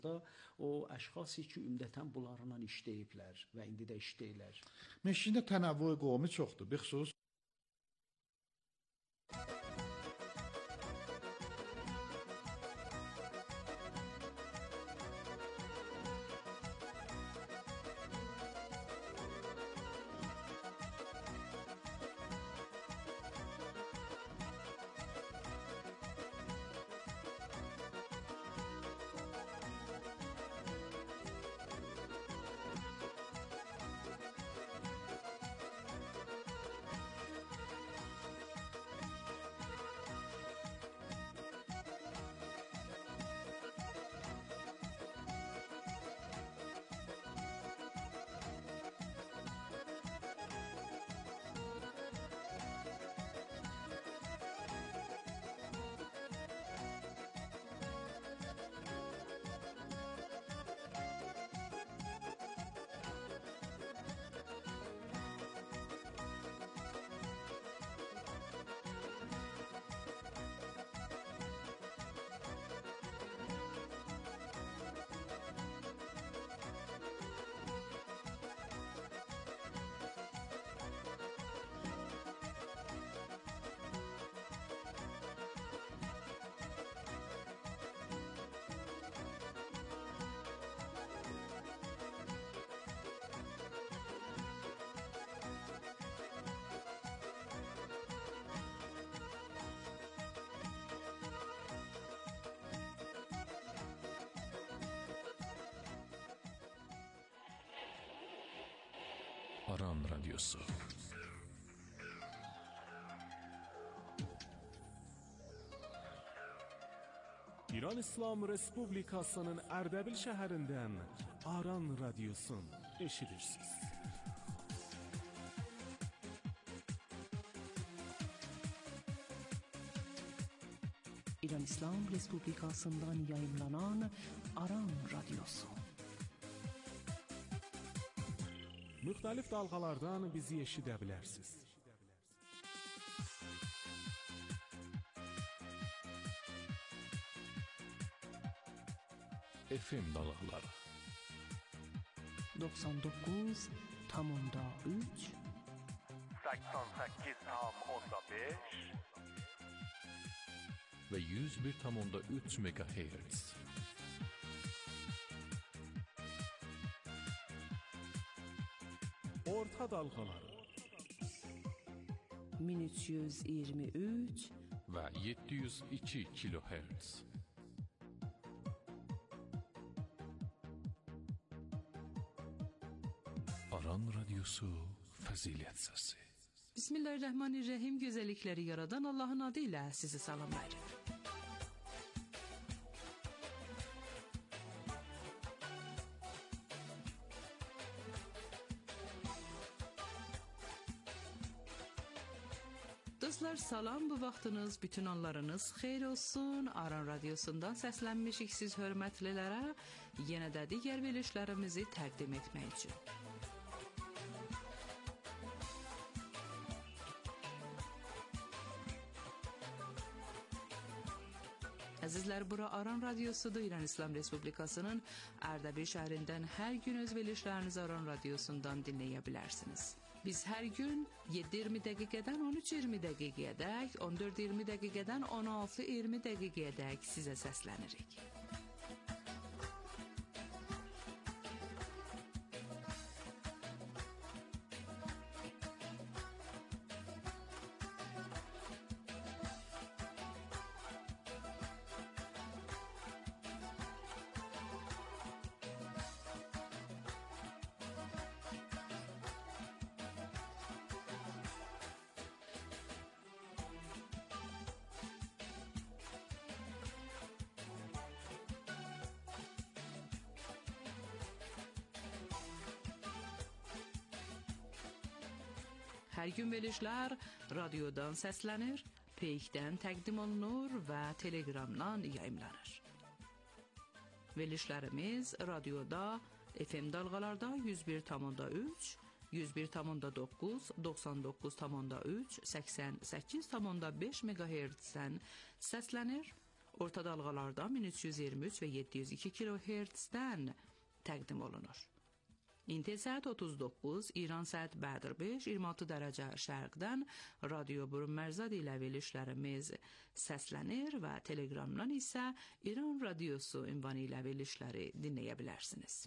da o əşxası ki, ümumən bunlarla işləyiblər və indi də işləyirlər. Meşində tənəvvü qovmi çoxdur, bixüsus Aran Radyosu. İran İslam Respublikasının Ərdəbil şəhərindən Aran Radyosun eşidirsiniz. İran İslam Respublikasından yayınlanan Aran Radyosu. Müxtəlif dalğalardan bizi eşidə bilərsiniz. FM dalğaları 99,3 88,5 ve 101,3 MHz. Orta dalğaları 1323 ve 702 kHz. Aran Radyosu Fəzilət Səsi. Bismillahirrahmanirrahim. Gözəllikləri yaradan Allahın adı ilə sizi salamlayırıq. Dostlar, salam, bu vaxtınız, bütün anlarınız xeyir olsun. Aran Radyosundan səslənmişik siz hörmətlilərə, yenə də digər verilişlərimizi təqdim etmək üçün. Əzizlər, bura Aran Radyosudur. İran İslam Respublikasının Ərdəbil şəhərindən hər gün öz verilişlərinizi Aran Radyosundan dinləyə bilərsiniz. Biz hər gün 7:20 dəqiqədən 13:20 dəqiqəyədək, 14:20 dəqiqədən 16:20 dəqiqəyədək sizə səslənirik. Hər gün verilişlər radiodan səslənir, Peykdən təqdim olunur və Telegramdan yayımlanır. Verilişlərimiz radioda, FM dalğalarda 101,3, 101,9, 99,3, 88,5 MHz-dən səslənir. orta dalğalarda 1323 və 702 kHz-dən təqdim olunur. İndi saat 39, İran saat Bədir 5, 26 dərəcə şərqdən Radio Burunmərzad ilə verilişlərimiz səslənir və Telegramdan isə İran Radiosu ünvanı ilə verilişləri dinləyə bilərsiniz.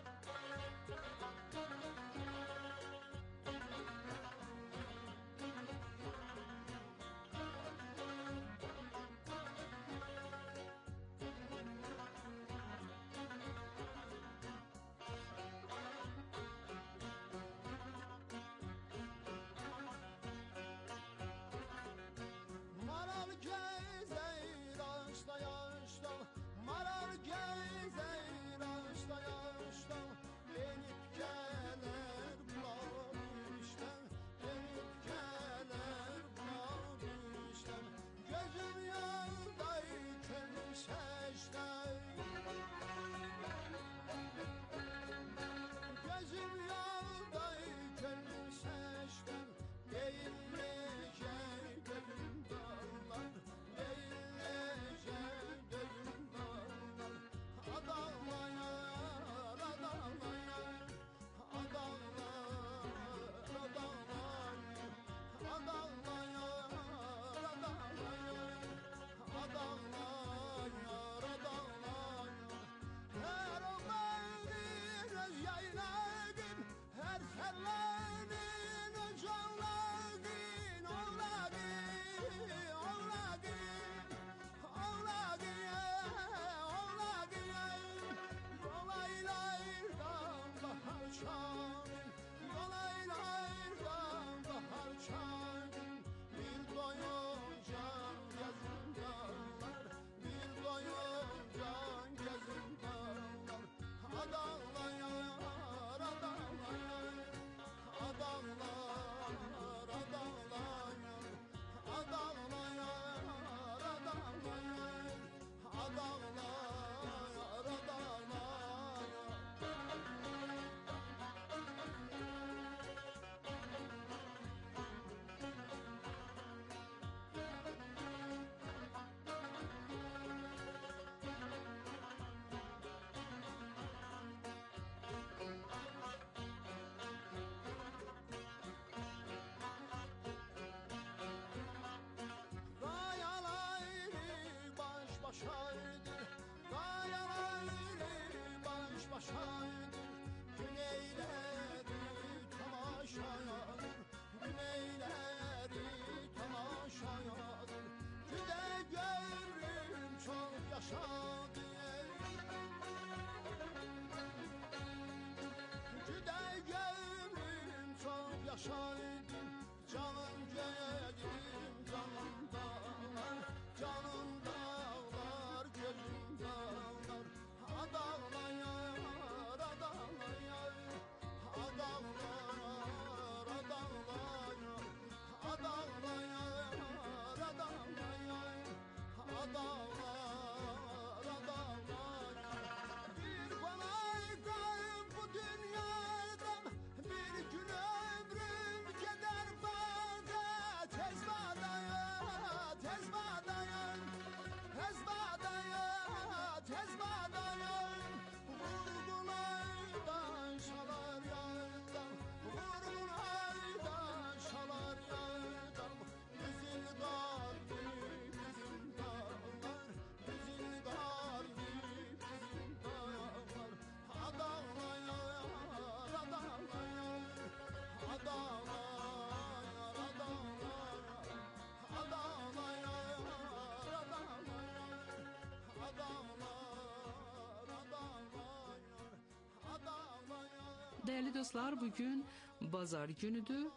Değerli dostlar, bugün Bazar günüdür.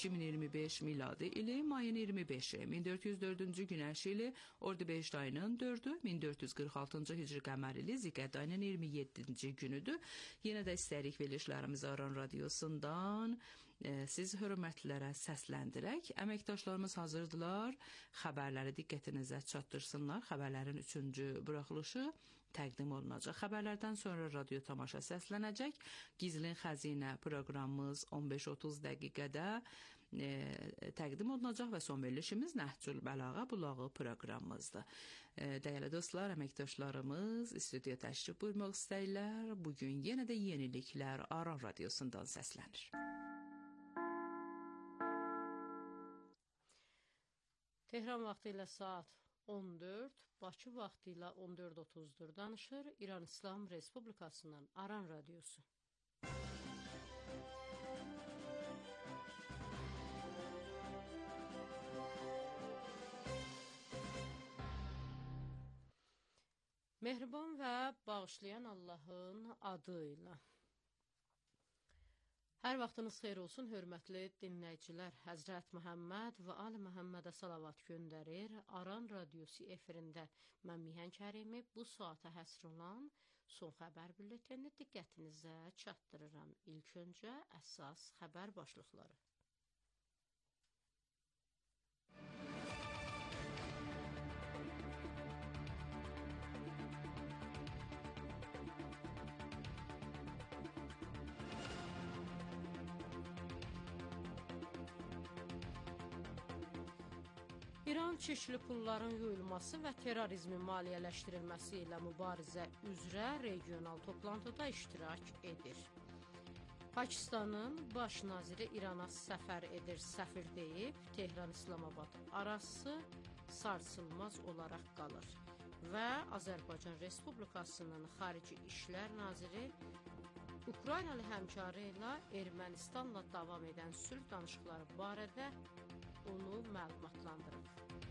2025 miladi ili mayın 25'i 1404-cü günəş ili Ordu-Beşt ayının 4'ü 1446-cı hicri qəmər ili Ziqət ayının 27-ci günüdür. Yenə də istəyirik verilişlərimizi Aran Radiosundan siz hörmətlilərə səsləndirək. Əməkdaşlarımız hazırdılar. Xəbərləri diqqətinizə çatdırsınlar. Xəbərlərin 3-cü buraxılışı təqdim olunacaq. Xəbərlərdən sonra radio tamaşa səslənəcək. Gizlin Xəzinə proqramımız 15-30 dəqiqədə təqdim olunacaq və son verilişimiz Nəhcül Bəlağa bulağı proqramımızdır. Dəyərli dostlar, əməkdaşlarımız studiya təşrif buyurmaq istəyirlər. Bugün yenə də yeniliklər Aran radiosundan səslənir. Tehran vaxtı ilə saat 14, Bakı vaxtı ilə 14:30-dur. Danışır İran İslam Respublikasının Aran radiosu. Mehriban və bağışlayan Allahın adı ilə. Hər vaxtınız xeyir olsun, hörmətli dinləyicilər. Həzrət Məhəmməd və Ali Məhəmmədə salavat göndərir. Aran radiosu efirində mən Mihan Kərimi bu saata həsr olan son xəbər bülletenini diqqətinizə çatdırıram. İlk öncə əsas xəbər başlıqları. İran çirkli pulların yuyulması və terrorizmin maliyyələşdirilməsi ilə mübarizə üzrə regional toplantıda iştirak edir. Pakistanın baş naziri İrana səfər edir, səfir deyib, Tehran-İslamabad arası sarsılmaz olaraq qalır. Və Azərbaycan Respublikasının Xarici İşlər Naziri Ukraynalı həmkarı ilə Ermənistanla davam edən sülh danışıqları barədə onu məlumatlandırıb.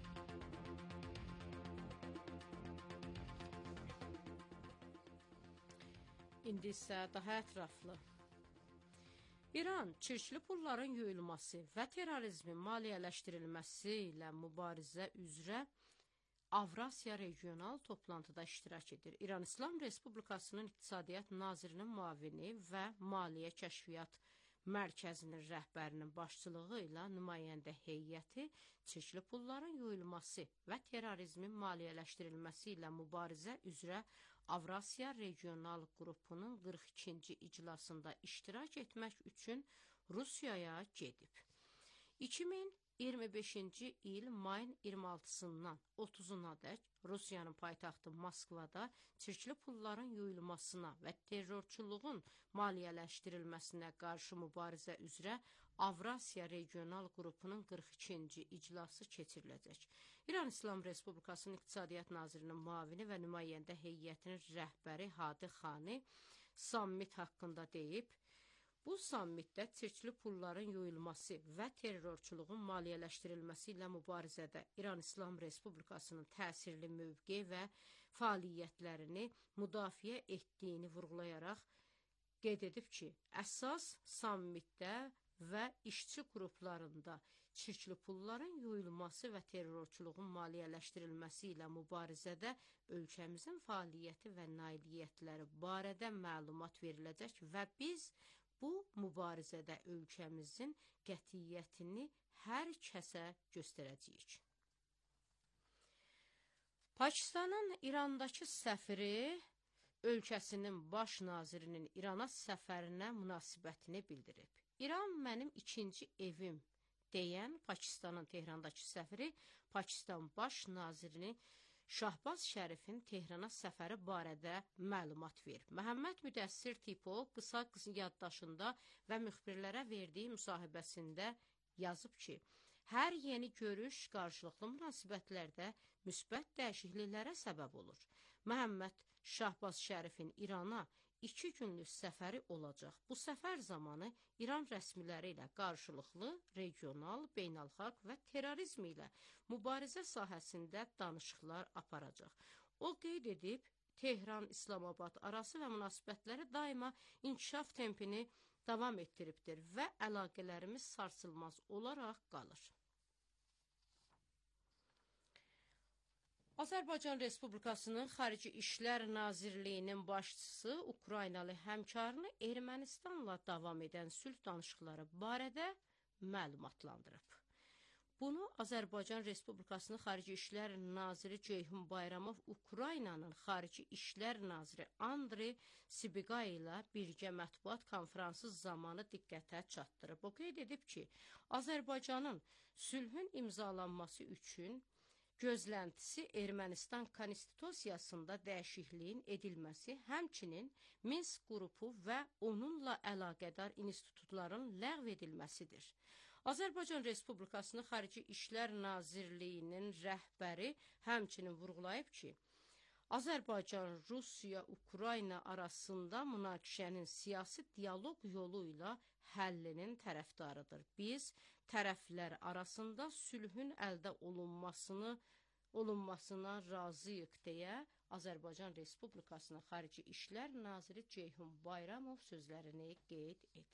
İndi isə daha ətraflı. İran çirkli pulların yuyulması və terrorizmin maliyyələşdirilməsi ilə mübarizə üzrə Avrasiya regional toplantıda iştirak edir. İran İslam Respublikasının İqtisadiyyat Nazirinin müavini və Maliyyə Kəşfiyyat Mərkəzinin rəhbərinin başçılığı ilə nümayəndə heyəti çirkli pulların yuyulması və terrorizmin maliyyələşdirilməsi ilə mübarizə üzrə Avrasiya Regional Qrupunun 42-ci iclasında iştirak etmək üçün Rusiyaya gedib. 2025-ci il mayın 26-sından 30-una dək Rusiyanın paytaxtı Moskvada çirkli pulların yuyulmasına və terrorçuluğun maliyyələşdirilməsinə qarşı mübarizə üzrə Avrasiya Regional Qrupunun 42-ci iclası keçiriləcək. İran İslam Respublikasının İqtisadiyyat Nazirinin müavini və nümayəndə heyətinin rəhbəri Hadi Xani sammit haqqında deyib, bu sammitdə çirkli pulların yuyulması və terrorçuluğun maliyyələşdirilməsi ilə mübarizədə İran İslam Respublikasının təsirli mövqe və fəaliyyətlərini müdafiə etdiyini vurğulayaraq qeyd edib ki, əsas sammitdə və işçi qruplarında çirkli pulların yuyulması və terrorçuluğun maliyyələşdirilməsi ilə mübarizədə ölkəmizin fəaliyyəti və nailiyyətləri barədə məlumat veriləcək və biz bu mübarizədə ölkəmizin qətiyyətini hər kəsə göstərəcəyik. Pakistanın İrandakı səfiri ölkəsinin baş nazirinin İrana səfərinə münasibətini bildirib. İran mənim ikinci evim deyən Pakistanın Tehrandakı səfiri Pakistan baş nazirini Şahbaz Şərifin Tehrana səfəri barədə məlumat verib. Məhəmməd Müdəssir Tipo qısa yaddaşında və müxbirlərə verdiyi müsahibəsində yazıb ki, hər yeni görüş qarşılıqlı münasibətlərdə müsbət dəyişikliklərə səbəb olur. Məhəmməd Şahbaz Şərifin İrana 2 günlük səfəri olacaq. Bu səfər zamanı İran rəsmiləri ilə qarşılıqlı, regional, beynəlxalq və terrorizm ilə mübarizə sahəsində danışıqlar aparacaq. O qeyd edib, Tehran-İslamabad arası və münasibətləri daima inkişaf tempini davam etdiribdir və əlaqələrimiz sarsılmaz olaraq qalır. Azərbaycan Respublikasının Xarici İşlər Nazirliyinin başçısı Ukraynalı həmkarını Ermənistanla davam edən sülh danışıqları barədə məlumatlandırıb. Bunu Azərbaycan Respublikasının Xarici İşlər Naziri Ceyhun Bayramov Ukraynanın Xarici İşlər Naziri Andrey Sibiga ilə birgə mətbuat konfransı zamanı diqqətə çatdırıb. O qeyd edib ki, Azərbaycanın sülhün imzalanması üçün gözləntisi Ermənistan konstitusiyasında dəyişikliyin edilməsi, həmçinin Minsk qrupu və onunla əlaqədar institutların ləğv edilməsidir. Azərbaycan Respublikasının Xarici İşlər Nazirliyinin rəhbəri həmçinin vurğulayıb ki, Azərbaycan, Rusiya, Ukrayna arasında münaqişənin siyasi dialoq yolu ilə həllinin tərəfdarıdır. Biz tərəflər arasında sülhün əldə olunmasına razıyıq deyə Azərbaycan Respublikasının Xarici İşlər Naziri Ceyhun Bayramov sözlərini qeyd edib.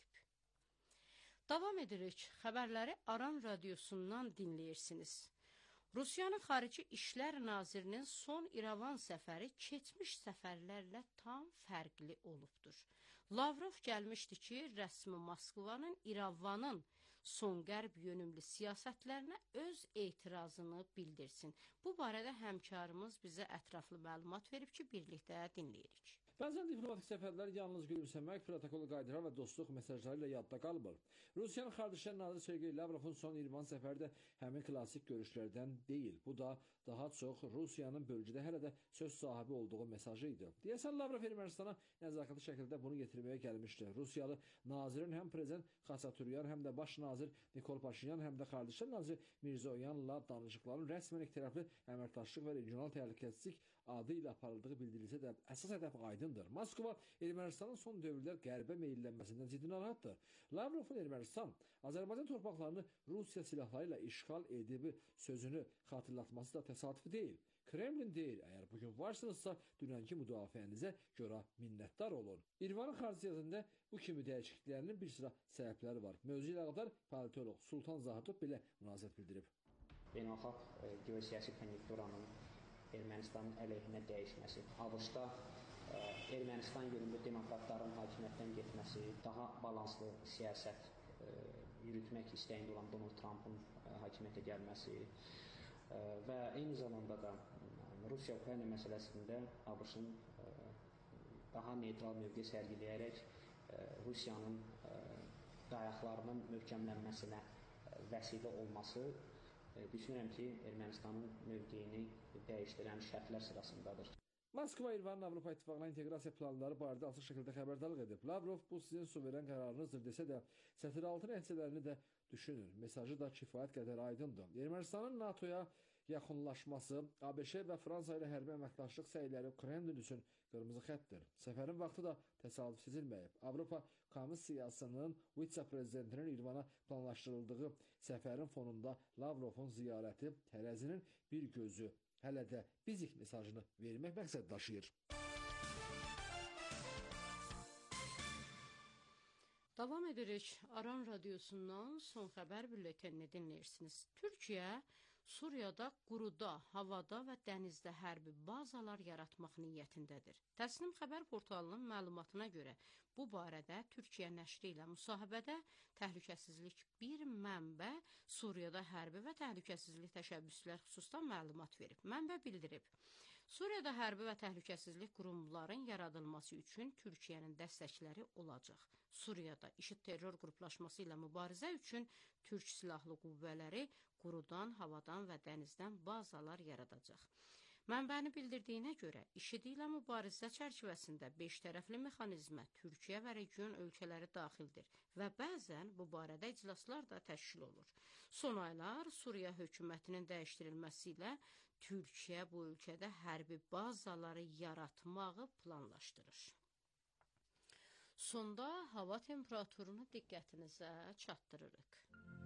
Davam edirik. Xəbərləri Aran radiosundan dinləyirsiniz. Rusiyanın Xarici İşlər Nazirinin son İrəvan səfəri keçmiş səfərlərlə tam fərqli olubdur. Lavrov gəlmişdi ki, rəsmi Moskvanın İrəvanın son qərb yönümlü siyasətlərinə öz etirazını bildirsin. Bu barədə həmkarımız bizə ətraflı məlumat verib ki, birlikdə dinləyirik. Bəzən diplomatik səfərlər yalnız gülümsəmək, protokolu qaydıran və dostluq mesajları ilə yadda qalmır. Rusiyanın Xarici İşlər Naziri Sergey Lavrovun son İrəvan səfəri də həmin klassik görüşlərdən deyil. Bu da daha çox Rusiyanın bölgədə hələ də söz sahibi olduğu mesajı idi. Deyəsən Lavrov Ermənistana nəzakətli şəkildə bunu getirməyə gəlmişdi. Rusiyalı nazirin həm prezident Xaçaturyan, həm də baş nazir Nikol Paşinyan, həm də Xarici İşlər Naziri Mirzoyanla danışıqların rəsmən ikitərəfli əməkdaşlıq və regional təhlükəsizlik adı ilə aparıldığı bildirilsə də əsas hədəf aydındır. Moskva Ermənistanın son dövrlər qərbə meyllənməsindən ciddi narahatdır. Lavrovun Ermənistan Azərbaycan torpaqlarını Rusiya silahları ilə işğal edib sözünü xatırlatması da təsadüfi deyil. Kremlin deyir, əgər bugün varsınızsa dünənki müdafiənizə görə minnətdar olun. İrəvanın xarici siyasətində bu kimi dəyişikliklərinin bir sıra səbəbləri var. Mövzu ilə əlaqədar politolog Sultan Zahidov belə münasibət bildirib. Beynəlxalq geosiyasi konjunkturanın Ermənistanın əleyhinə dəyişməsi, ABŞ-da Ermənistan yönümlü demokratların hakimiyyətdən getməsi, daha balanslı siyasət yürütmək istəyində olan Donald Trumpın hakimiyyətə gəlməsi və eyni zamanda da Rusiya-Ukrayna məsələsində ABŞ-ın daha neytral mövqe sərgiləyərək Rusiyanın dayaqlarının möhkəmlənməsinə vəsilə olması düşünürəm ki, Ermənistanın mövqeyini dəyişdirən şərtlər sırasındadır. Moskva İrəvanın Avropa İttifaqına inteqrasiya planları barədə açıq şəkildə xəbərdarlıq edib. Lavrov bu sizin suveren qərarınızdır desə də, sətiraltı nəticələrini də düşünür. Mesajı da kifayət qədər aydındır. Ermənistanın NATO-ya yaxınlaşması, ABŞ və Fransa ilə hərbi əməkdaşlıq səyləri Kremlin üçün qırmızı xəttdir. Səfərin vaxtı da təsadüf sezilməyib. Avropa Komissiyasının vitse-prezidentinin İrəvana planlaşdırıldığı səfərin fonunda Lavrovun ziyarəti tərəzinin bir gözü hələ də bizik mesajını vermək məqsəd daşıyır. Davam edirik. Aran radiosundan son xəbər bülletenini dinləyirsiniz. Türkiyə Suriyada quruda, havada və dənizdə hərbi bazalar yaratmaq niyyətindədir. Təsnim xəbər portalının məlumatına görə bu barədə Türkiyə nəşri ilə müsahibədə təhlükəsizlik bir mənbə Suriyada hərbi və təhlükəsizlik təşəbbüslər xüsusda məlumat verib. Mənbə bildirib, Suriyada hərbi və təhlükəsizlik qurumların yaradılması üçün Türkiyənin dəstəkləri olacaq. Suriyada IŞİD terror qruplaşması ilə mübarizə üçün Türk silahlı qüvvələri qurudan, havadan və dənizdən bazalar yaradacaq. Mənbənin bildirdiyinə görə, IŞİD ilə mübarizə çərçivəsində 5 tərəfli mexanizmə Türkiyə və region ölkələri daxildir və bəzən bu barədə iclaslar da təşkil olur. Son aylar Suriya hökumətinin dəyişdirilməsi ilə Türkiyə bu ölkədə hərbi bazaları yaratmağı planlaşdırır. Sonda hava temperaturunu diqqətinizə çatdırırıq.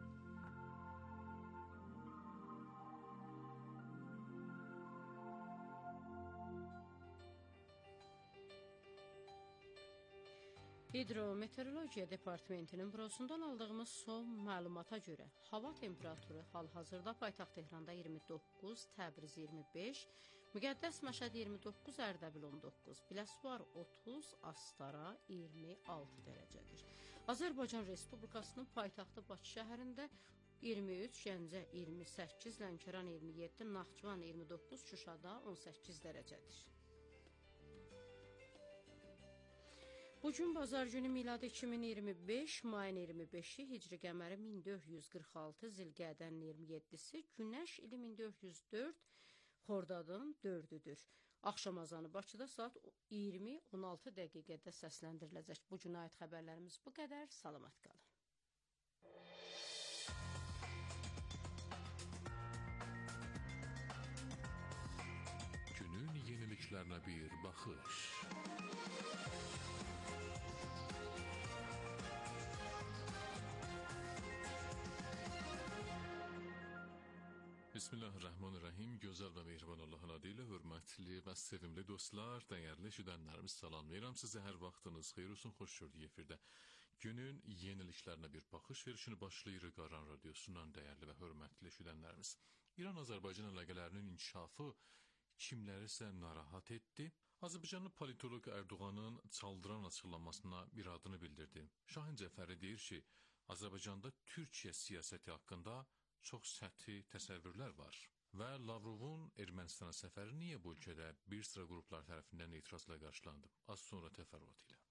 Hidrometeorologiya Departamentinin bürosundan aldığımız son məlumata görə hava temperaturu hal-hazırda paytaxt Tehranda 29, Təbriz 25, Müqəddəs Məşəd 29, Ərdəbil 19, Biləsuvar 30, Astara 26 dərəcədir. Azərbaycan Respublikasının paytaxtı Bakı şəhərində 23, Gəncə 28, Lənkəran 27, Naxçıvan 29, Şuşada 18 dərəcədir. Bugün bazar günü milad 2025, mayın 25-i, hicri qəməri 1446, zilqədənin 27-si, günəş ili 1404, xordadın 4-üdür. Axşam azanı Bakıda saat 20:16 dəqiqədə səsləndiriləcək. Bu günə aid xəbərlərimiz bu qədər. Salamat qalın. Günün yeniliklerine bir bakış. Bismillahirrahmanirrahim. Gözəl və mehriban Allahın adı ilə hörmətli və sevimli dostlar, dəyərli eşidənlərimiz salamlayıram sizə. Hər vaxtınız xeyir olsun, xoş gördük efirdə. Günün yeniliklərinə bir baxış verişini başlayırıq Aran Radiosundan, dəyərli və hörmətli eşidənlərimiz. İran-Azərbaycan əlaqələrinin inkişafı kimlərisə narahat etdi. Azərbaycanlı politolog Erdoğanın çaldıran açıqlamasına bir adını bildirdi. Şahin Cəfəri deyir ki, Azərbaycanda Türkiyə siyasəti haqqında çox səthi təsəvvürlər var və Lavrovun Ermənistana səfəri niyə bu ölkədə bir sıra qruplar tərəfindən etirazla qarşılandı? Az sonra təfərrüat ilə.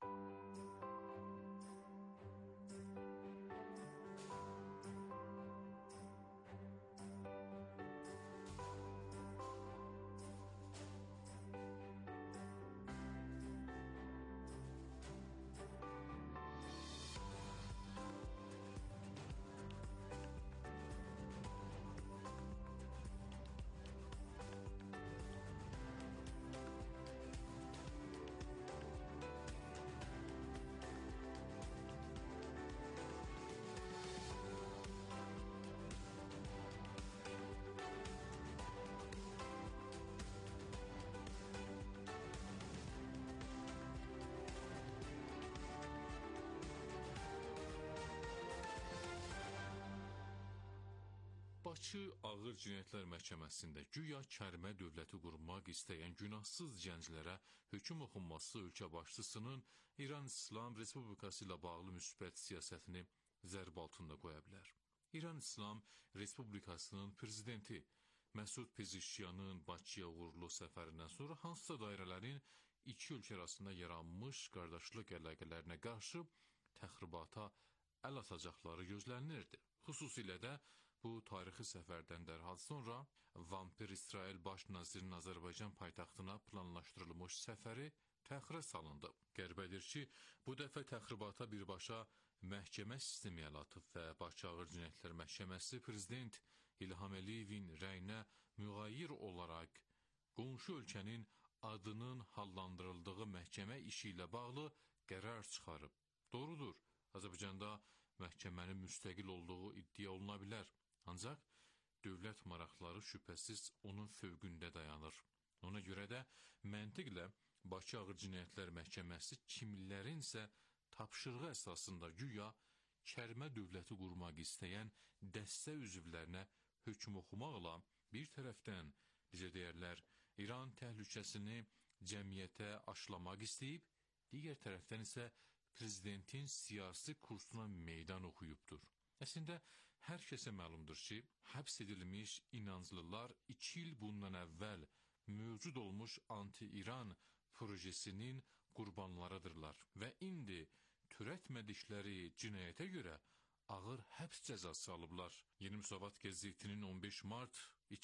Bakı Ağır Cinayətlər Məhkəməsində güya kərmə dövləti qurmaq istəyən günahsız gənclərə hökm oxunması ölkə başçısının İran İslam Respublikası ilə bağlı müsbət siyasətini zərb altında qoya bilər. İran İslam Respublikasının prezidenti Məsud Pezişkiyanın Bakıya uğurlu səfərindən sonra hansısa dairələrin iki ölkə arasında yaranmış qardaşlıq əlaqələrinə qarşı təxribata əl atacaqları gözlənilirdi. Xüsusilə də bu tarixi səfərdən dərhal sonra vampir İsrail baş nazirinin Azərbaycan paytaxtına planlaşdırılmış səfəri təxirə salındı. Qəribədir ki, bu dəfə təxribata birbaşa məhkəmə sistemi əl atıb və Bakı Ağır Cinayətlər Məhkəməsi prezident İlham Əliyevin rəyinə müğayir olaraq qonşu ölkənin adının hallandırıldığı məhkəmə işi ilə bağlı qərar çıxarıb. Doğrudur, Azərbaycanda məhkəmənin müstəqil olduğu iddia oluna bilər. Ancaq dövlət maraqları şübhəsiz onun fövqündə dayanır. Ona görə də məntiqlə Bakı Ağır Cinayətlər Məhkəməsi kimlərinsə tapşırığı əsasında güya kərmə dövləti qurmaq istəyən dəstə üzvlərinə hökm oxumaqla bir tərəfdən, necə deyərlər, İran təhlükəsini cəmiyyətə aşılamaq istəyib, digər tərəfdən isə prezidentin siyasi kursuna meydan oxuyubdur. Əslində, hər kəsə məlumdur ki, həbs edilmiş inanclılar 2 il bundan əvvəl mövcud olmuş anti-İran projesinin qurbanlarıdırlar və indi törətmədikləri cinayətə görə ağır həbs cəzası alıblar. Yeni Müsavat qəzetinin 15 mart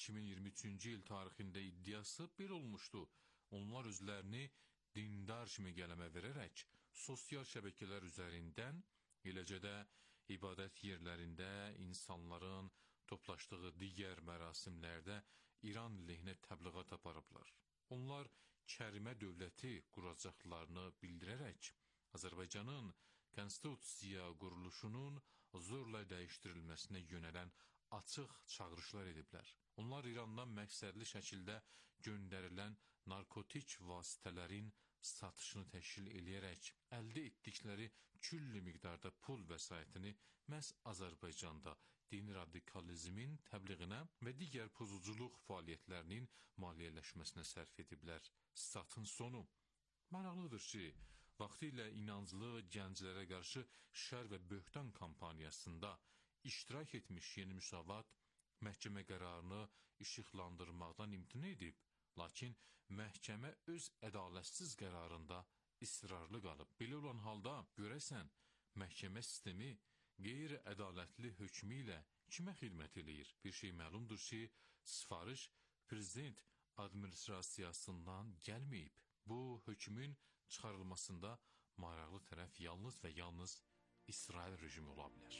2023-cü il tarixində iddiası belə olmuşdu. Onlar özlərini dindar kimi qələmə verərək sosial şəbəkələr üzərindən, eləcə də ibadət yerlərində insanların toplaşdığı digər mərasimlərdə İran lehinə təbliğat aparıblar. Onlar kərmə dövləti quracaqlarını bildirərək Azərbaycanın konstitusiya quruluşunun zorla dəyişdirilməsinə yönələn açıq çağırışlar ediblər. Onlar İrandan məqsədli şəkildə göndərilən narkotik vasitələrin satışını təşkil eləyərək əldə etdikləri külli miqdarda pul vəsaitini məhz Azərbaycanda dini radikalizmin təbliğinə və digər pozuculuq fəaliyyətlərinin maliyyələşməsinə sərf ediblər. Statın sonu. Maraqlıdır ki, vaxtilə inanclı gənclərə qarşı şər və böhtan kampaniyasında iştirak etmiş Yeni Müsavat məhkəmə qərarını işıqlandırmaqdan imtina edib, lakin məhkəmə öz ədalətsiz qərarında israrlı qalıb. Belə olan halda görəsən, məhkəmə sistemi qeyri-ədalətli hökmü ilə kimə xidmət eləyir? Bir şey məlumdur ki, sifariş prezident administrasiyasından gəlməyib. Bu hökmün çıxarılmasında maraqlı tərəf yalnız və yalnız İsrail rejimi ola bilər.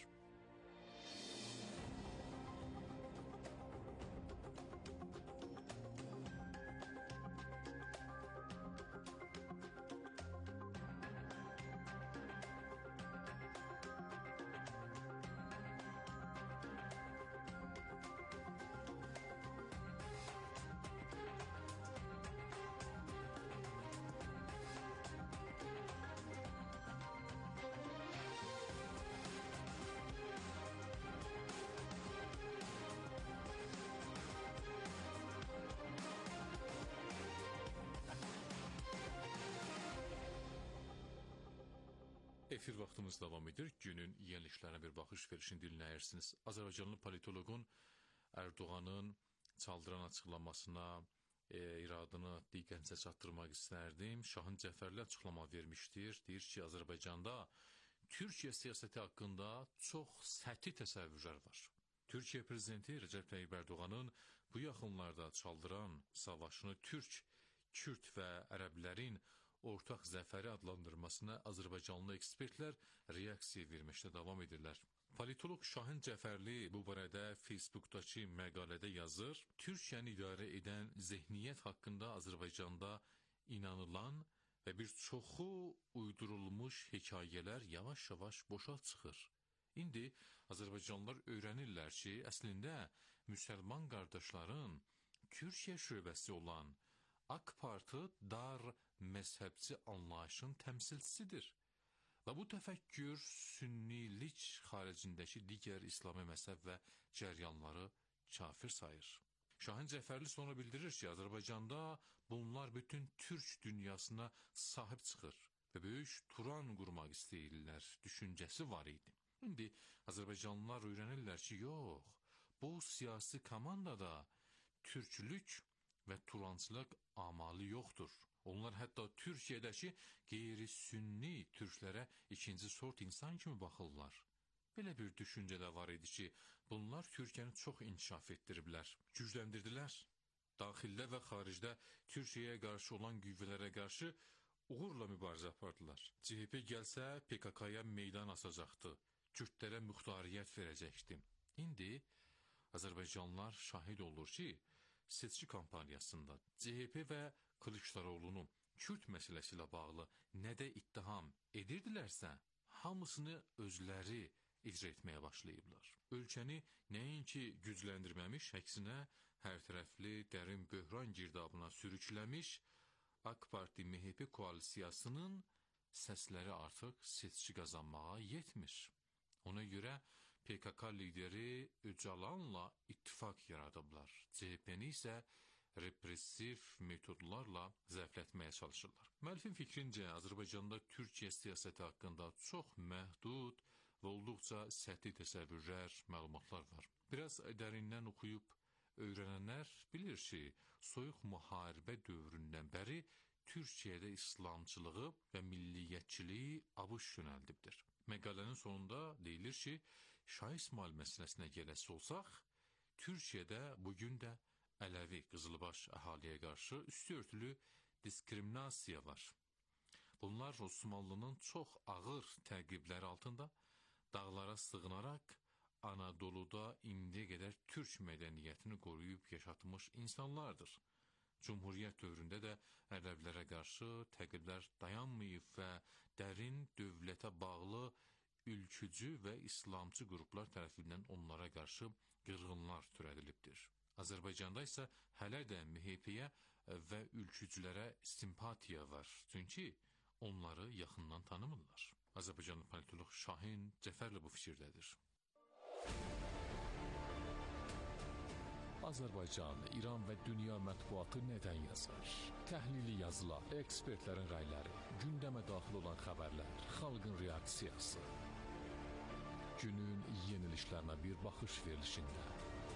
Efir vaxtımız davam edir. Günün yeniliklərinə bir baxış verişini dinləyirsiniz. Azərbaycanlı politoloqun Erdoğanın çaldıran açıqlamasına iradını diqqətinizə çatdırmaq istərdim. Şahin Cəfərli açıqlama vermişdir. Deyir ki, Azərbaycanda Türkiyə siyasəti haqqında çox səthi təsəvvürlər var. Türkiyə prezidenti Recep Tayyip Erdoğanın bu yaxınlarda çaldıran savaşını Türk, Kürt və ərəblərin ortaq zəfəri adlandırmasına Azərbaycanlı ekspertlər reaksiya verməkdə davam edirlər. Politolog Şahin Cəfərli bu barədə Facebookdakı məqalədə yazır. Türkiyəni idarə edən zehniyyət haqqında Azərbaycanda inanılan və bir çoxu uydurulmuş hekayələr yavaş-yavaş boşa çıxır. İndi Azərbaycanlılar öyrənirlər ki, əslində müsəlman qardaşların Türkiyə şöbəsi olan AK Parti dar məzhəbçi anlayışın təmsilçisidir. Və bu təfəkkür sünnilik xaricindəki digər İslami məzhəb və cəryanları kafir sayır. Şahin Cəfərli sonra bildirir ki, Azərbaycanda bunlar bütün Türk dünyasına sahib çıxır və böyük Turan qurmaq istəyirlər düşüncəsi var idi. İndi Azərbaycanlılar öyrənirlər ki, yox, bu siyasi komandada türklük və turançılıq amalı yoxdur. Onlar hətta Türkiyədəki qeyri-sünni türklərə ikinci sort insan kimi baxırlar. Belə bir düşüncə də var idi ki, bunlar Türkiyəni çox inkişaf etdiriblər, gücləndirdilər. Daxildə və xaricdə Türkiyəyə qarşı olan qüvvələrə qarşı uğurla mübarizə apardılar. CHP gəlsə PKK-ya meydan asacaqdı, Kürdlərə muxtariyyət verəcəkdi. İndi Azərbaycanlılar şahid olur ki, seçki kampaniyasında CHP və Kılıçdaroğlu'nu Kürt məsələsi ilə bağlı nədə ittiham edirdilərsə, hamısını özləri icra etməyə başlayıblar. Ölkəni nəinki gücləndirməmiş, əksinə hər tərəfli dərin böhran girdabına sürükləmiş AK Parti MHP koalisiyasının səsləri artıq seçki qazanmağa yetmir. Ona görə PKK lideri Öcalanla ittifak yaradıblar. CHP'ni isə repressiv metodlarla zəiflətməyə çalışırlar. Müəllifin fikrincə, Azərbaycanda Türkiyə siyasəti haqqında çox məhdud və olduqca səthi təsəvvürlər, məlumatlar var. Biraz dərindən oxuyub öyrənənlər bilir ki, soyuq müharibə dövründən bəri Türkiyədə İslamçılığı və milliyyətçiliyi ABŞ yönəldibdir. Məqalənin sonunda deyilir ki, Şah İsmail məsələsinə gələsi olsaq, Türkiyədə bugün də Ələvi, qızılbaş əhaliyə qarşı üstü örtülü diskriminasiya var. Bunlar Osmanlının çox ağır təqibləri altında dağlara sığınaraq Anadoluda indiyə qədər Türk mədəniyyətini qoruyub yaşatmış insanlardır. Cumhuriyyət dövründə də ərəblərə qarşı təqiblər dayanmayıb və dərin dövlətə bağlı ülkücü və İslamcı qruplar tərəfindən onlara qarşı qırğınlar törədilibdir. Azərbaycanda isə hələ də MHP-yə və ülkücülərə simpatiya var. Çünki onları yaxından tanımırlar. Azərbaycanlı politolog Şahin Cəfərli bu fikirdədir. Azərbaycan, İran və dünya mətbuatı nədən yazar? Təhlili yazılar, ekspertlərin rəyləri, gündəmə daxil olan xəbərlər, xalqın reaksiyası. Günün yenilişlərinə bir baxış verilişində.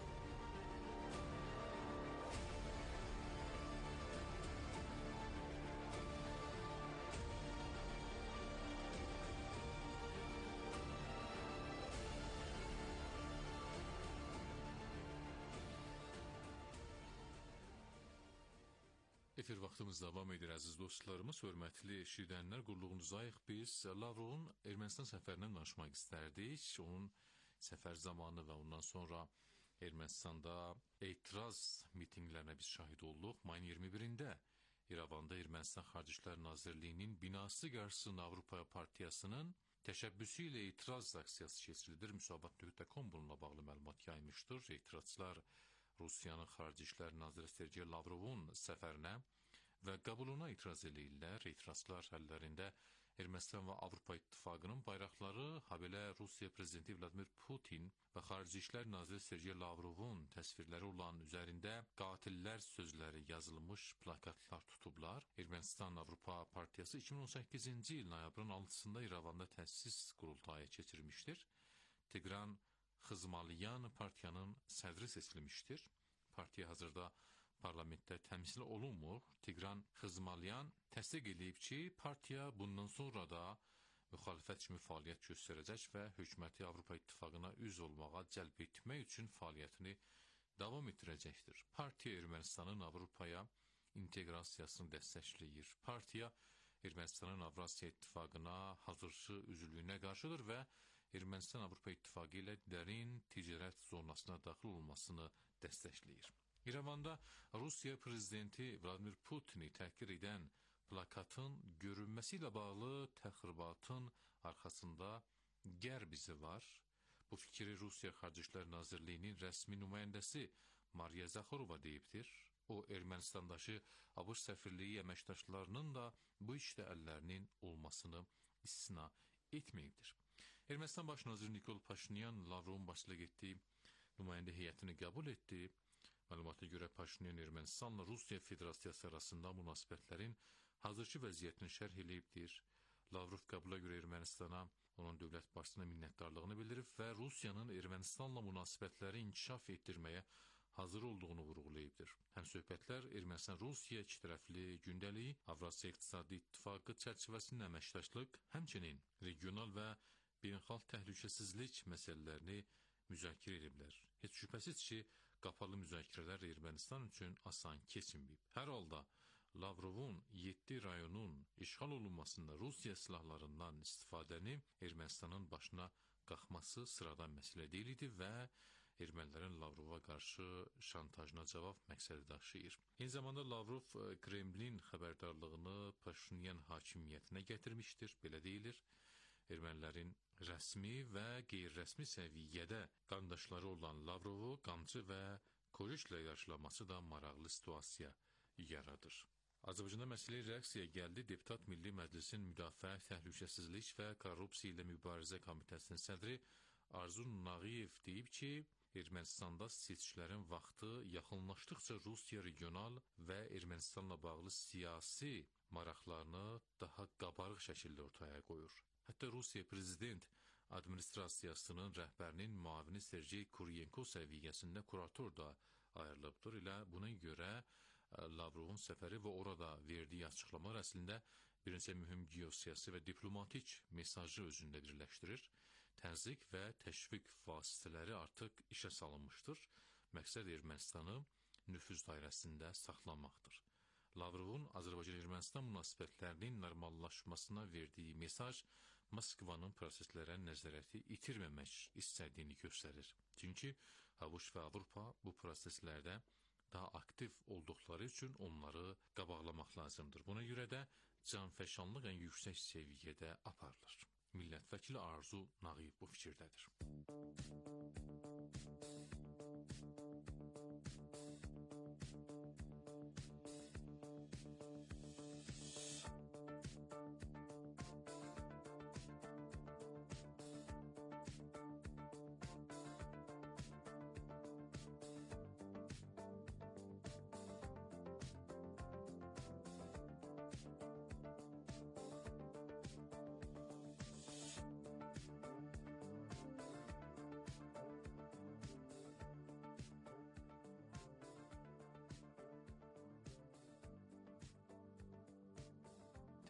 Efir vaxtımız davam edir, əziz dostlarımız, hörmətli eşidənlər, qulluğunuzdayıq. Biz Lavrovun Ermənistan səfərindən danışmaq istərdik. Onun səfər zamanı və ondan sonra Ermənistanda etiraz mitinqlərinə biz şahid olduq. Mayın 21-də İrəvanda Ermənistan Xarici İşlər Nazirliyinin binası qarşısında Avropa Partiyasının təşəbbüsü ilə etiraz aksiyası keçirilir. Müsavat.com bununla bağlı məlumat yaymışdır. Etirazçılar Rusiyanın Xarici İşlər Naziri Sergey Lavrovun səfərinə və qəbuluna etiraz edirlər. Etirazçılar əllərində Ermənistan və Avropa İttifaqının bayraqları, habelə Rusiya Prezidenti Vladimir Putin və Xarici İşlər Naziri Sergey Lavrovun təsvirləri olan üzərində qatillər sözləri yazılmış plakatlar tutublar. Ermənistan Avropa Partiyası 2018-ci il noyabrın 6-sında İrəvanda təsis qurultayı keçirmişdir. Tigran Xızmalyan partiyanın sədri seçilmişdir. Partiya hazırda parlamentdə təmsil olunmur. Tigran Xızmalyan təsdiq edib ki, partiya bundan sonra da müxalifət kimi fəaliyyət göstərəcək və hökuməti Avropa İttifaqına üzv olmağa cəlb etmək üçün fəaliyyətini davam etdirəcəkdir. Partiya Ermənistanın Avropaya inteqrasiyasını dəstəkləyir. Partiya Ermənistanın Avrasiya İttifaqına hazırçı üzvlüyünə qarşıdır və Ermənistan Avropa İttifaqı ilə dərin ticarət zonasına daxil olmasını dəstəkləyir. İrəvanda Rusiya Prezidenti Vladimir Putini təhqir edən plakatın görünməsi ilə bağlı təxribatın arxasında qərb izi var. Bu fikri Rusiya Xarici İşlər Nazirliyinin rəsmi nümayəndəsi Mariya Zaxarova deyibdir. O, Ermənistandakı ABŞ səfirliyi əməkdaşlarının da bu işdə əllərinin olmasını istisna etməyibdir. Ermənistan Baş naziri Nikol Paşinyan Lavrovun başçılıq etdiyi nümayəndə heyətini qəbul etdi. Məlumata görə Paşinyan Ermənistanla Rusiya Federasiyası arasında münasibətlərin hazırki vəziyyətini şərh eləyibdir. Lavrov qəbula görə Ermənistana, onun dövlət başçısına minnətdarlığını bildirib və Rusiyanın Ermənistanla münasibətləri inkişaf etdirməyə hazır olduğunu vurğulayıbdır. Həmsöhbətlər Ermənistan-Rusiya ikitərəfli gündəliyi, Avrasiya İqtisadi İttifaqı çərçivəsində əməkdaşlıq, həmçinin regional və beynəlxalq təhlükəsizlik məsələlərini müzakirə ediblər. Heç şübhəsiz ki, qapalı müzakirələr Ermənistan üçün asan keçməyib. Hər halda Lavrovun 7 rayonun işğal olunmasında Rusiya silahlarından istifadəni Ermənistanın başına qalxması sıradan məsələ deyil idi və ermənilərin Lavrova qarşı şantajına cavab məqsədi daşıyır. Eyni zamanda Lavrov Kremlin xəbərdarlığını Paşinyan hakimiyyətinə gətirmişdir, belə deyilir. Ermənilərin rəsmi və qeyri-rəsmi səviyyədə qardaşları olan Lavrovu qamçı və korişlə qarşılaması da maraqlı situasiya yaradır. Azərbaycanda məsələyə reaksiya gəldi. Deputat Milli Məclisin Müdafiə, Təhlükəsizlik və Korrupsiya ilə Mübarizə Komitəsinin sədri Arzun Nağıyev deyib ki, Ermənistanda seçkilərin vaxtı yaxınlaşdıqca Rusiya regional və Ermənistanla bağlı siyasi maraqlarını daha qabarıq şəkildə ortaya qoyur. Hətta Rusiya Prezident Administrasiyasının rəhbərinin müavini Sergey Kuryenko səviyyəsində kurator da ayrılıbdır. Elə buna görə Lavrovun səfəri və orada verdiyi açıqlamalar əslində bir neçə mühüm geosiyasi və diplomatik mesajı özündə birləşdirir. Təzyiq və təşviq vasitələri artıq işə salınmışdır. Məqsəd Ermənistanı nüfuz dairəsində saxlamaqdır. Lavrovun Azərbaycan-Ermənistan münasibətlərinin normallaşmasına verdiyi mesaj Moskvanın proseslərə nəzarəti itirməmək istədiyini göstərir. Çünki ABŞ və Avropa bu proseslərdə daha aktiv olduqları üçün onları qabaqlamaq lazımdır. Buna görə də canfəşanlıq ən yüksək səviyyədə aparılır. Millət vəkili Arzu Nağıyev bu fikirdədir.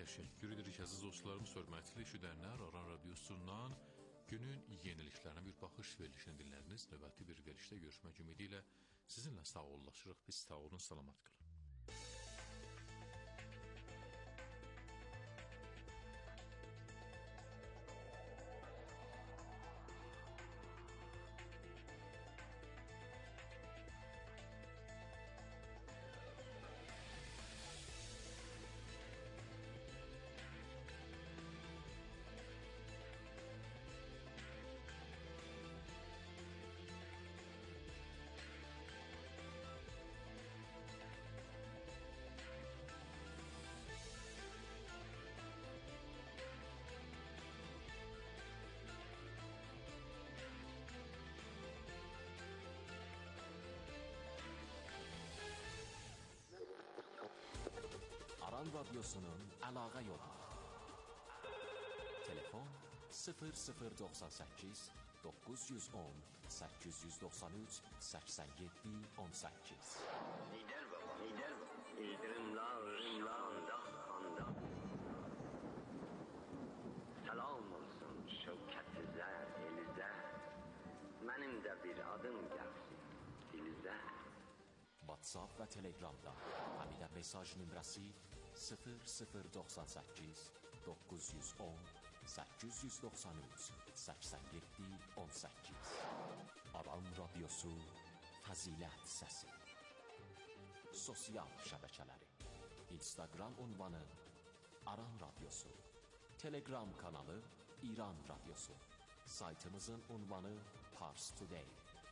Təşəkkür edirik əziz dostlarımız, hörmətli eşidənlər. Aran Radiosundan günün yeniliklərinə bir baxış verilişini dinlədiniz. Növbəti bir verilişdə görüşmək ümidi ilə sizinlə sağollaşırıq. Biz sağ olun, salamat qalın. Aran Radyosu'nun əlaqə yolu. Telefon 0098 910 893 87 18. Lider baba, lider baba. İldırımlar dağında. Selam olsun şevketinize, elize. Benim de bir adım gelsin dilize. WhatsApp və Telegramda həmidə mesaj nömrəsi 0098 910 893 87 18. Aran Radyosu Fəzilət Səsi. Sosial şəbəkələri: Instagram ünvanı Aran Radyosu, Telegram kanalı İran Radyosu, saytımızın ünvanı Pars Today.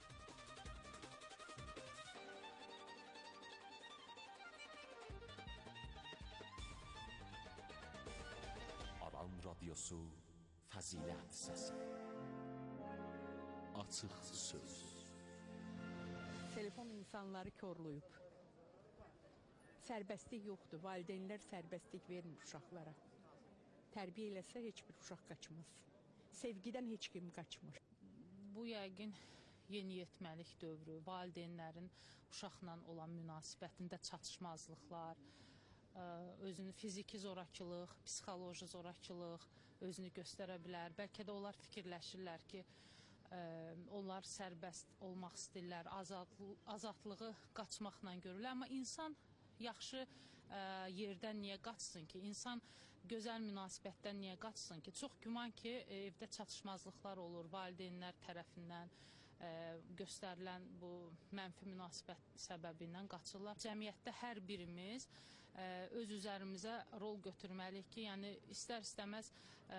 Aran Radyosu Fəzilət Səsi. Açıq söz. Telefon insanları korlayıb. Sərbəstlik yoxdur. Valideynlər sərbəstlik vermir uşaqlara. Tərbiyə eləsə heç bir uşaq qaçmaz. Sevgidən heç kim qaçmır. Bu yəqin yeniyetməlik dövrü, valideynlərin uşaqla olan münasibətində çatışmazlıqlar, özünü fiziki zorakılıq, psixoloji zorakılıq özünü göstərə bilər. Bəlkə də onlar fikirləşirlər ki, onlar sərbəst olmaq istəyirlər, azadlığı qaçmaqla görürlər. Amma insan yaxşı yerdən niyə qaçsın ki? İnsan gözəl münasibətdən niyə qaçsın ki? Çox güman ki, evdə çatışmazlıqlar olur, valideynlər tərəfindən göstərilən bu mənfi münasibət səbəbindən qaçırlar. Cəmiyyətdə hər birimiz öz üzərimizə rol götürməliyik ki, yəni istər-istəməz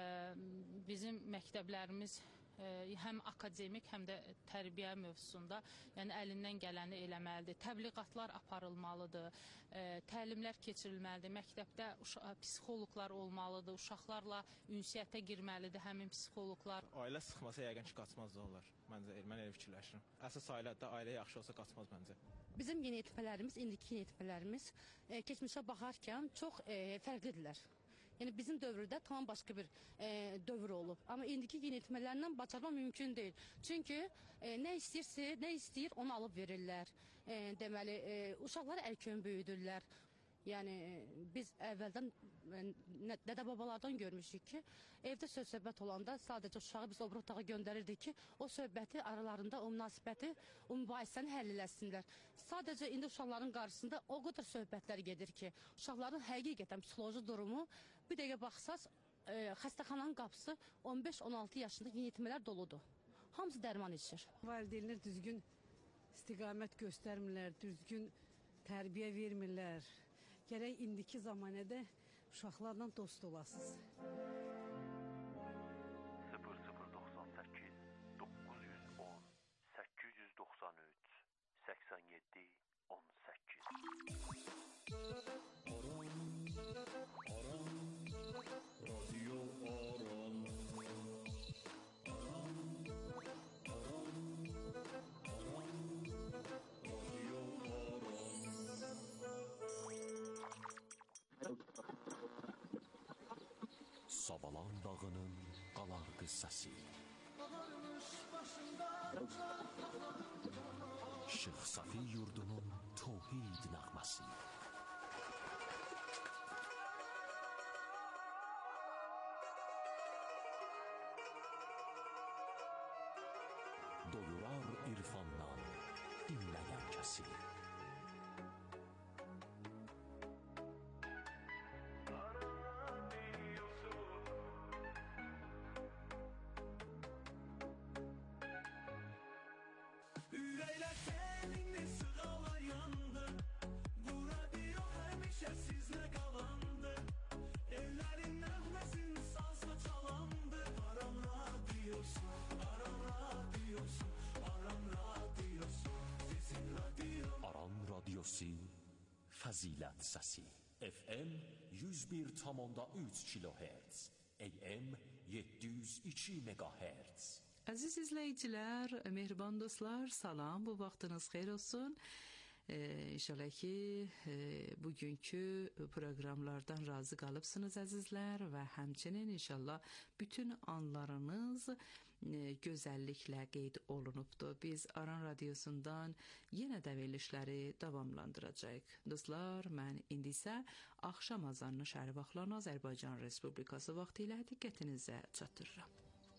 bizim məktəblərimiz həm akademik, həm də tərbiyə mövzusunda yəni əlindən gələni eləməlidir. Təbliğatlar aparılmalıdır, təlimlər keçirilməlidir. Məktəbdə psixoloqlar olmalıdır, uşaqlarla ünsiyyətə girməlidir həmin psixoloqlar. Ailə sıxmasa yəqin ki, qaçmaz da onlar. Məncə, mən elə fikirləşirəm. Əsas ailədə ailə yaxşı olsa qaçmaz məncə. Bizim yeniyetmələrimiz, indiki yeniyetmələrimiz keçmişə baxarkən çox fərqlidirlər. Yəni bizim dövrdə tamam başqa bir dövr olub. Amma indiki yeniyetmələrlə bacarmaq mümkün deyil. Çünki nə istəyir, onu alıb verirlər. Deməli, uşaqları əlkön böyüdürlər. Yəni biz əvvəldən dədə-babalardan görmüşük ki, evdə söz-söhbət olanda sadəcə uşağı biz o bir otağa göndərirdik ki, o söhbəti aralarında, o münasibəti, o mübahisəni həll eləsinlər. Sadəcə indi uşaqların qarşısında o qədər söhbətlər gedir ki, uşaqların həqiqətən psixoloji durumu, bir dəqiqə baxsaz, xəstəxananın qapısı 15-16 yaşında yeniyetmələr doludur. Hamısı dərman içir. Valideynlər düzgün istiqamət göstərmirlər, düzgün tərbiyə vermirlər. Gərək indiki zamanədə uşaqlarla dost olasınız. 0098 910 893 87 18. Savalan dağının qalarqı səsi, Şeyx Safi yurdunun tövhid nəğməsi, doyurar irfandan dinleyen kesi. Ürəklər səninlə sığala yandı. Bu radio həmişə sizlə qalandı. Ellərin nəğməsin sazla çalandı. Aran radiosu, Aran radiosu, Aran radiosu, sizin radio. Aran radyosu Fazilet Sesi. FM 101,3 kHz, AM 702 MHz. Əziz izləyicilər, mehriban dostlar, salam, bu vaxtınız xeyir olsun. İnşallah ki, bugünkü proqramlardan razı qalıbsınız əzizlər və həmçinin inşallah bütün anlarınız gözəlliklə qeyd olunubdur. Biz Aran Radiosundan yenə də verilişləri davamlandıracağıq. Dostlar, mən indi isə axşam azanını şəhər vaxtlarını Azərbaycan Respublikası vaxtı ilə diqqətinizə çatdırıram.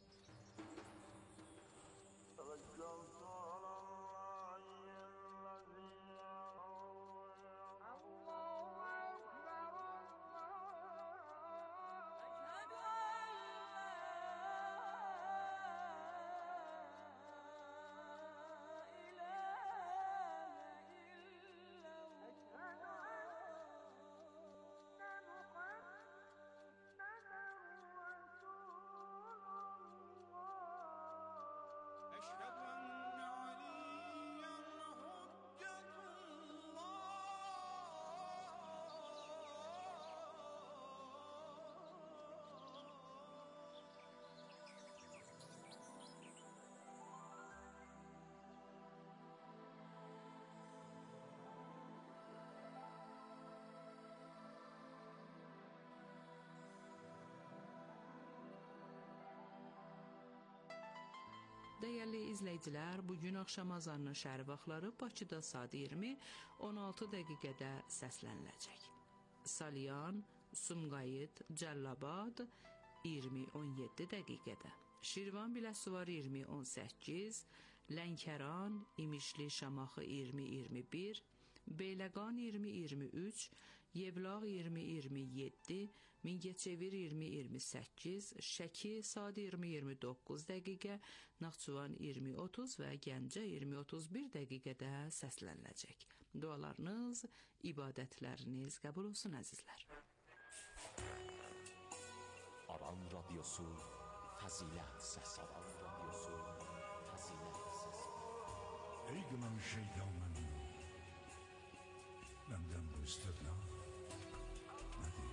Dəyərli izləyicilər, bugün axşam azanının şəhər vaxtları Bakıda saat 20:16 dəqiqədə səsləniləcək. Salyan, Sumqayıt, Cəllabad 20:17 dəqiqədə. Şirvan Biləsuvar 20:18, Lənkəran, İmişli Şamaxı 20:21, Beyləqan 20:23, Yevlax 20:27, Mingəçevir 20:28, Şəki saat 20:29 dəqiqə, Naxçıvan 20:30 və Gəncə 20:31 dəqiqədə səsləniləcək. Dualarınız, ibadətləriniz qəbul olsun əzizlər. Aran radyosu Fazilet Sesi. Aran radyosu Fazilet Sesi. Ey qınamış şeytanın, məndən bu istədna nədir?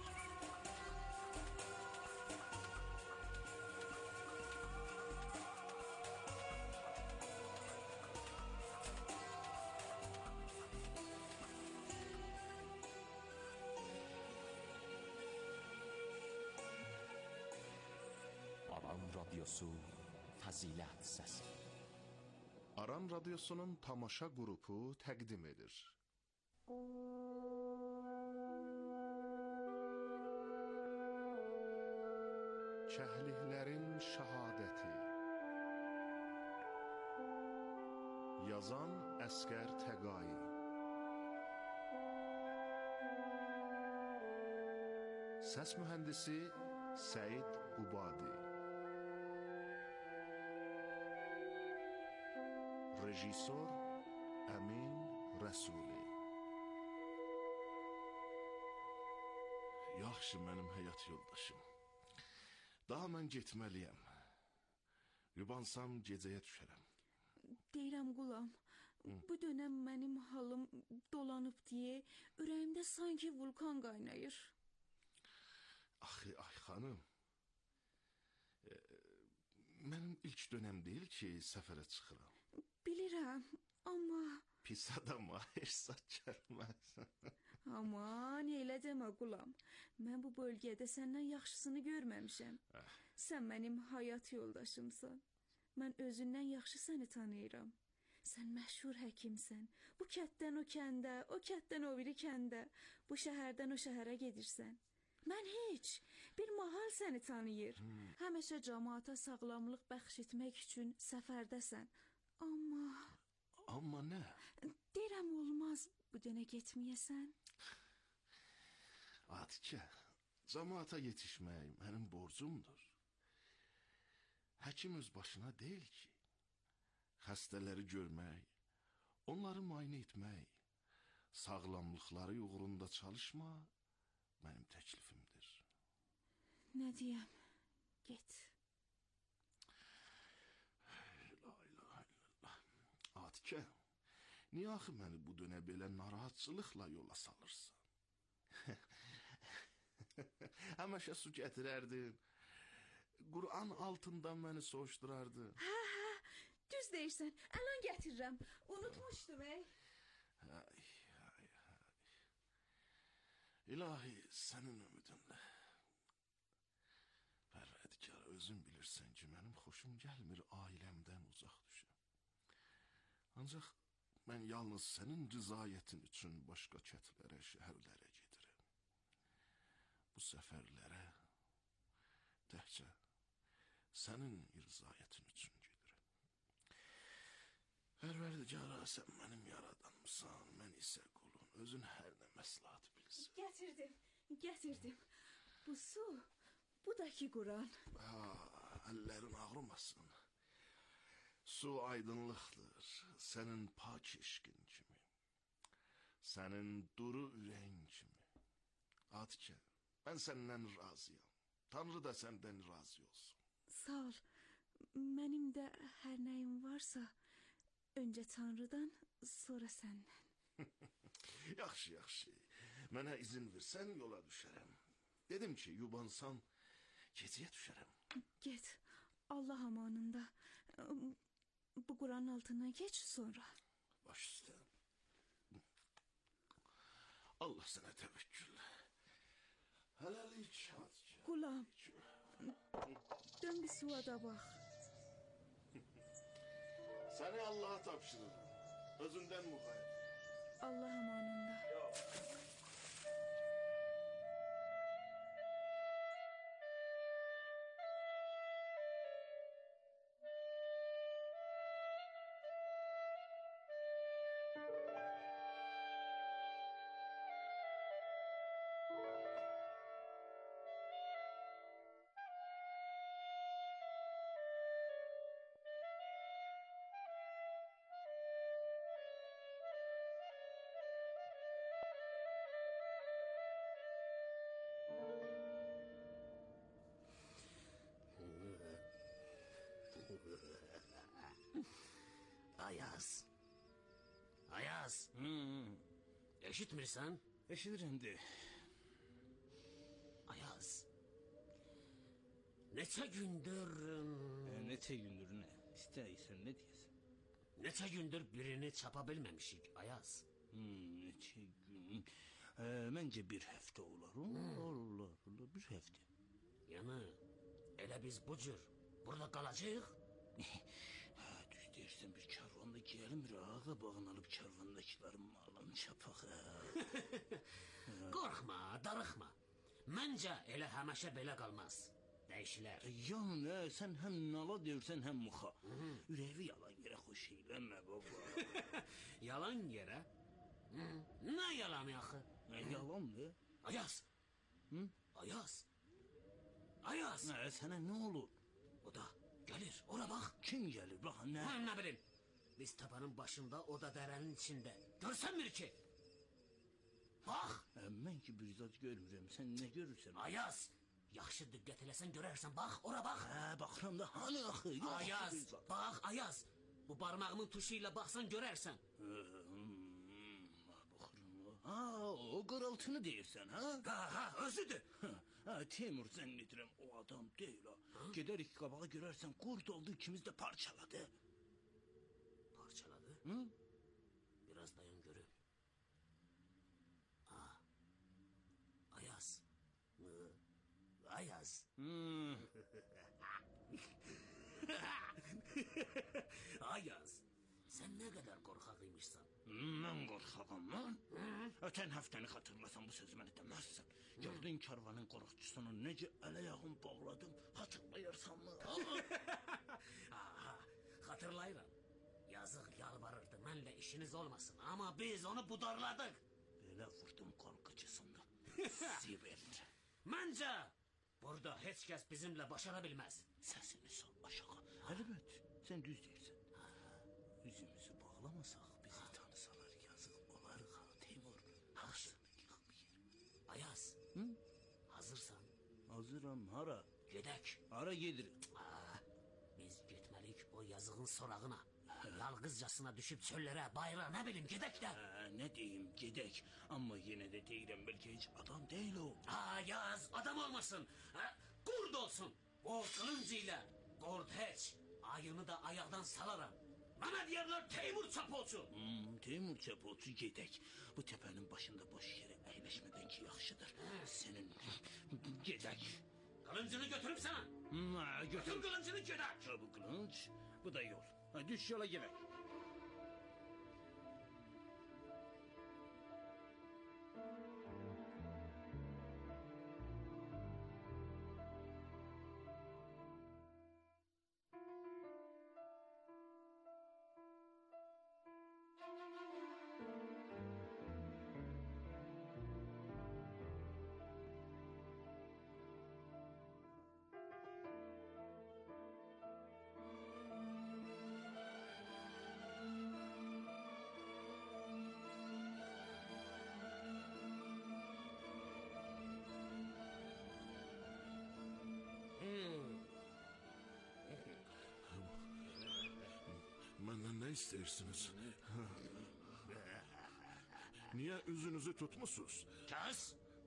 Aran radyosu Fazilet Sesi. Aran radyosunun tamaşa qrupu təqdim edir. Çəhliklərin şəhadəti. Yazan Əskər Təqai. Səs mühəndisi Səid Qubadi. Rejissor Əmin Rəsuli. Yaxşı, mənim həyat yoldaşım. Daha mən getməliyəm. Yubansam gecəyə düşərəm. Deyirəm Qulam, bu dönəm mənim halım dolanıb deyə ürəyimdə sanki vulkan qaynayır. Axı, ay xanım, mənim ilk dönəm deyil ki, səfərə çıxıram. Bilirəm, amma... Pis adama heç zat gəlməz. Aman, elə demə Qulam. Mən bu bölgədə səndən yaxşısını görməmişəm. Sən mənim həyat yoldaşımsan. Mən özündən yaxşı səni tanıyıram. Sən məşhur həkimsən. Bu kətdən o kəndə, o kətdən o biri kəndə, bu şəhərdən o şəhərə gedirsən. Mən heç, bir mahal səni tanıyır. Həmişə cəmaata sağlamlıq bəxş etmək üçün səfərdəsən. Amma nə? Deyirəm olmaz bu dönə getməyəsən. Atikə, cəmaata yetişmək mənim borcumdur. Həkim öz başına deyil ki, xəstələri görmək, onları müayinə etmək, sağlamlıqları uğrunda çalışmaq mənim təklifimdir. Nə deyəm? Get. Atikə, niyə axı məni bu dönə belə narahatçılıqla yola salırsan? Həməşə su gətirərdin, Qur'an altından məni soğuşdurardın. Hə, düz deyirsən, əlan gətirirəm, unutmuşdum, İlahi, sənin ümidinlə. Pərvədikar, özün bilirsən ki, mənim xoşum gəlmir ailəmdən uzaq düşəm. Ancaq mən yalnız sənin rızayətin üçün başqa kətlərə, şəhərlərə gedirəm. Bu səfərlərə təhcə sənin rızayətin üçün gedirəm. Pərvərdigara, sən mənim yaradanımsan, mən isə qulun, özün hər nə məsləhət bilsin. Gətirdim. Bu su, bu da ki Quran. Əllərin ağrımasın. Su aydınlıqdır, sənin pak eşqin kimi, sənin duru ürəyin kimi. Atikə, mən səndən razıyam, Tanrı da səndən razı olsun. Sağ ol, mənim də hər nəyim varsa, öncə Tanrıdan, sonra səndən. Yaxşı, mənə izin versən yola düşərəm. Dedim ki, yubansan, gecəyə düşərəm. Get, Allah amanında. Bu Quranın altından geç sonra. Baş üstə. Allah sənə təvəkkül. Hələlik. Qulam, dön bir suya da bax. Səni Allah'a tapşırırım. Özündən muğayət. Allah amanında. Ayaz. Eşitmirsən? Eşidirəm de. Ayaz. Neçə gündür... Neçə gündür nə? İstəyirsən nə deyəsən? Neçə gündür birini çapa bilməmişik, Ayaz. Neçə gün... Məncə bir həftə olar. Olar, bir həftə. Yəni, elə biz bu cür burada qalacaq? Düz deyirsən, bir karvanla gəlmir, ağa bağın alıb karvandakilərin malını çapaq. Qorxma, darıxma. Məncə elə həməşə belə qalmaz. Dəyişilər. Yəni, sən həm nala deyirsən, həm muxa. Ürəyi yalan yerə xoş eylənmə, baba. Yalan yerə? Nə yalanı axı? Yalandır. Ayaz. Ayaz. Ayaz. Sənə nə olur? O da gəlir, ora bax. Kim gəlir, bax, nə? Mən nə bilim. Biz tapanın başında, o da dərənin içində. Görsənmir ki? Bax. Mən ki bir zat görmürəm, sən nə görürsən? Ayaz. Yaxşı diqqət eləsən görərsən, bax, ora bax. Baxıram da, hani axı? Ayaz, bax, Ayaz. Bu barmağımın tuşu ilə baxsan görərsən. O qırıltını deyirsən, ha? Özüdür. Teymur zənn edirəm, o adam deyil, Gedərik qabağa görərsən, qurd oldu, ikimiz də parçaladı. Parçaladı? Biraz dayan görüm. Ayaz. Ayaz. Ayaz. Sən nə qədər qorxaq imişsən? Mən qorxağam, Ötən həftəni xatırlasan bu sözü mənə deməzsən. Gördün karvanın qorxçusunu necə əl-ayağını bağladım, xatırlayırsan mı? Xatırlayıram. işiniz olmasın ama biz onu budarladık. Belə vurdum qorxucusunda. Zibir. Məncə, burada heç kəs bizimlə başara bilməz. Səsini sal aşağı. Əlbət, sən düz deyirsən. Üzümüzü bağlamasaq bizi tanısalar yazıq olarıq ha Teymur. Ağzını yıxmayır. Ayaz, hazırsan? Hazıram, hara? Gedək. Hara gedirik? Biz getməliyik o yazığın sorağına. Yalqızcasına düşüb çöllərə, bayıra, nə bilim, gedək də. Nə deyim, gedək. Amma yenə də deyirəm, bəlkə heç adam deyil o. Yaz, adam olmasın. Qurd olsun. O qılınc ilə. Qurd heç. Ayını da ayaqdan salaram. Bana deyərlər Teymur Çapolçu. Teymur Çapolçu, gedək. Bu təpənin başında boş yerə əyləşmədən ki yaxşıdır. Sənin gedək. Qılıncını götürübsən. Götür qılıncını gedək. Bu qılınc, bu da yol. Düş yola gedək. Məndən nə istəyirsiniz? Niyə üzünüzü tutmusunuz? Kəs!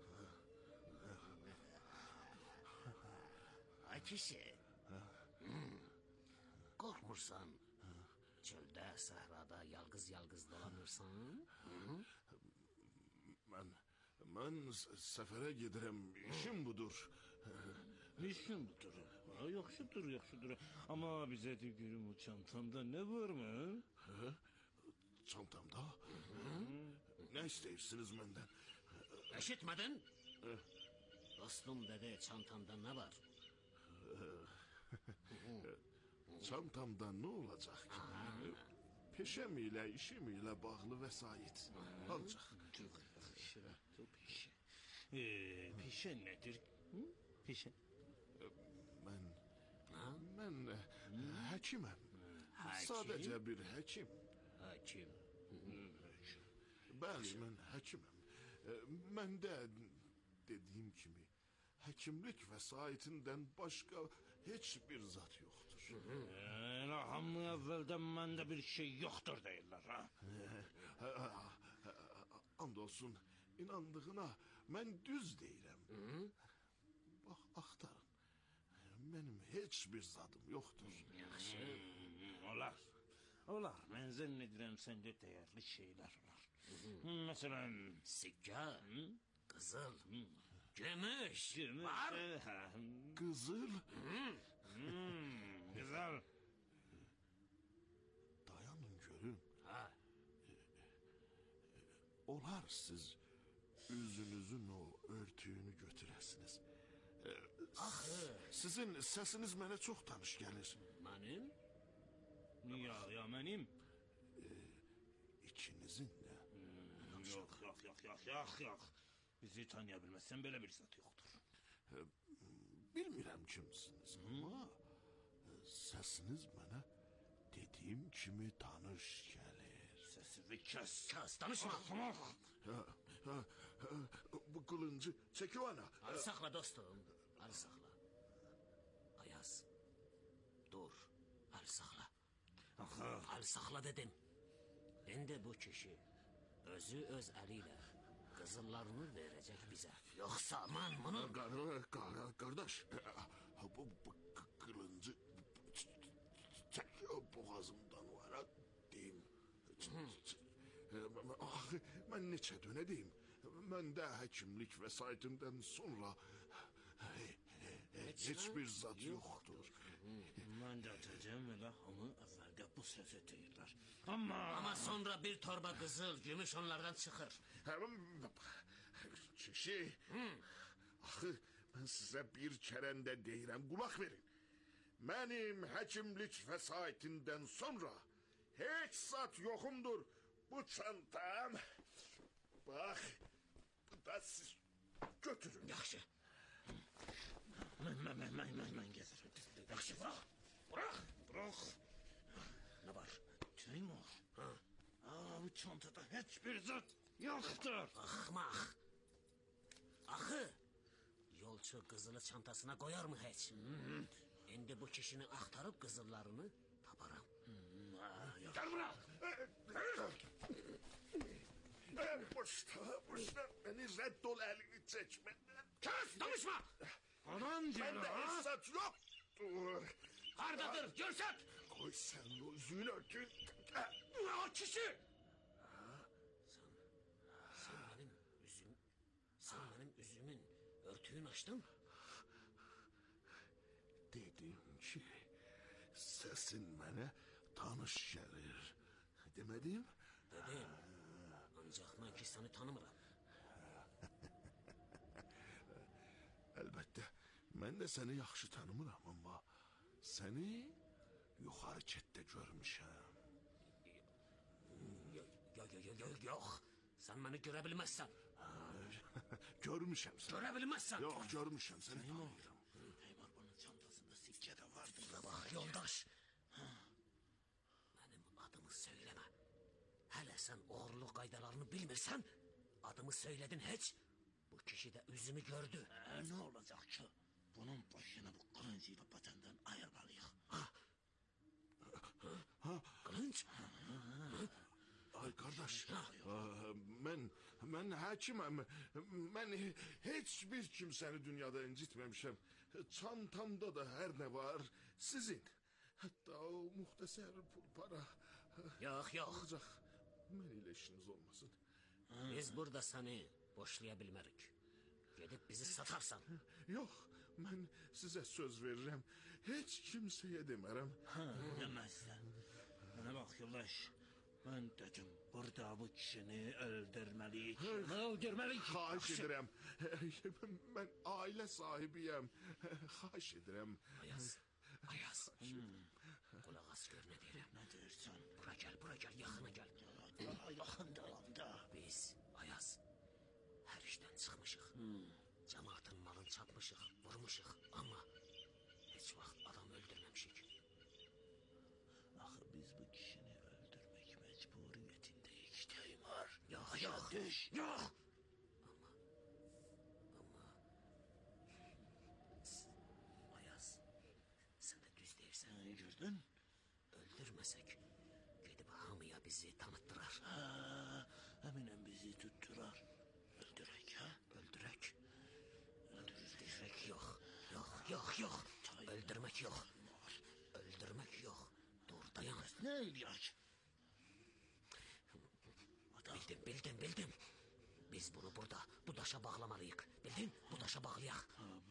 Ay kişi, qorxmursan, çöldə, səhrada yalqız dolanırsan? Mən səfərə gedirəm, işim budur. İşim budur. Yaxşıdır. Amma bizə de görüm o çantanda nə var mı? Çantamda? Nə istəyirsiniz məndən? Eşitmədin? Dostum dedi, çantanda nə var? Çantamda nə olacaq ki? Peşəm ilə, işim ilə bağlı vəsait. Ancaq. Peşə nədir? Peşə? Mən həkiməm. Sadəcə bir həkim. Həkim? Bəli, mən həkiməm. Məndə dediyim kimi həkimlik vəsaitindən başqa heç bir zat yoxdur. Elə hamı əvvəldən məndə bir şey yoxdur deyirlər, ha? And olsun, inandığına mən düz deyirəm. Bax, axtarın. Mənim heç bir zadım yoxdur. Yaxşı. Olar. Mən zənn edirəm səndə dəyərli şeylər var. Məsələn, sikkə, qızıl, gümüş var. Qızıl? Qızıl. Dayanın görün. Olar siz üzünüzün o örtüyünü götürəsiniz. Sizin səsiniz mənə çox tanış gəlir. Mənim? Ya mənim? İkinizin də. Yox. Bizi tanıya bilməzsən, belə bir zat yoxdur. Bilmirəm kimsiniz, amma səsiniz mənə dediyim kimi tanış gəlir. Səsini kəs. Danışma. Bu qılıncı çəki ana. Arı saxla dostum, arı saxla. Ayaz, dur, arı saxla. Arı saxla dedim. İndi bu kişi özü öz əliyle qızıllarını verəcək bizə. Yoxsa mən bunu... Qardaş, bu qılıncı çək boğazımdan var, deyim. Mən neçə dönə deyim. Məndə həkimlik vəsaitimdən sonra heç bir zat yoxdur. Mən də atacağım elə hamı əvvəldə bu sözü deyirlər. Amma sonra bir torba qızıl, gümüş onlardan çıxır. Kişi, axı mən sizə bir kərəndə deyirəm, qulaq verin. Mənim həkimlik vəsaitindən sonra heç zat yoxumdur. Bu çantam. Bak. Bu da siz götürün. Yaxşı. Mən gəzirəm. Yaxşı, bırak. Ne var? Teymur. Bu çantada hiçbir zat yoktur. Axmaq. Axı, yolçu qızılı çantasına koyar mı heç? İndi bu kişini axtarıb qızıllarını taparam. Gel bura. Boşta beni reddol elini çekmeden. Kes, danışma! Anan diyor Bende ha? fırsat yoktur. Hardadır, görsək! Koy sen yüzünü örtün. O kişi! Sen benim üzümün örtüğünü açtın. Dedim ki sesin bana tanış gelir. Demedim? Dedim. Ancaq mən ki seni tanımıram. Elbette ben de seni yaxşı tanımıram ama seni yukarı çette görmüşəm. Yok. Sen beni görebilmezsen. Görmüşəm seni. Görebilmezsen. Yok görmüşəm seni tanıyorum. Teymur bunun çantasında sikke de vardır. Buna bak yoldaş. Benim adımı söyleme. Hele sen oğurluk qaydalarını bilmirsen adımı söyledin heç. Bu kişi de üzümü gördü. Ne olacak ki? Bunun başını bu kılıncıyla patenden ayırmalıyıq. Kılınç? Ay kardeş, ben hakimim. Ben hiçbir kimseni dünyada incitmemişim. Çantamda da her ne var sizin. Hatta o muhteser pul para. Yok. Ancak ben ile işiniz olmasın. Biz burada seni boşlayabilmerik. Gidip bizi satarsan. Yok, ben size söz veririm. Hiç kimseye demerim. Demezsen. Bana bak yoldaş. Ben dedim burada bu kişini öldürmeliyik. Öldürmeliyik. Xahiş edirəm. Ben aile sahibiyim. Xahiş edirəm. Ayaz. Kulaq as gör ne deyirəm. Ne dersen? Bura gel, yaxına gel. Yaxında. Biz, Ayaz, her işten çıxmışıq. Cemaatin malını çatmışıq, vurmuşıq. Ama hiç vaxt adam öldürmemişik. Axı biz bu kişini öldürmek mecburiyetindeyik Teymur. Yok. Yok. Ayaz, sen de düz deyirsən. Gördün? Öldürmesek gidip hamıya bizi tanıttırar. Eminem bizi tutturar. Öldürek ha? Öldürek yok. Öldürmek yok. Öldürmek yok. Dur dayan. Ne İlyas? Bildim. Biz bunu burada, bu daşa bağlamalıyıq. Bildin? Bu daşa bağlayaq.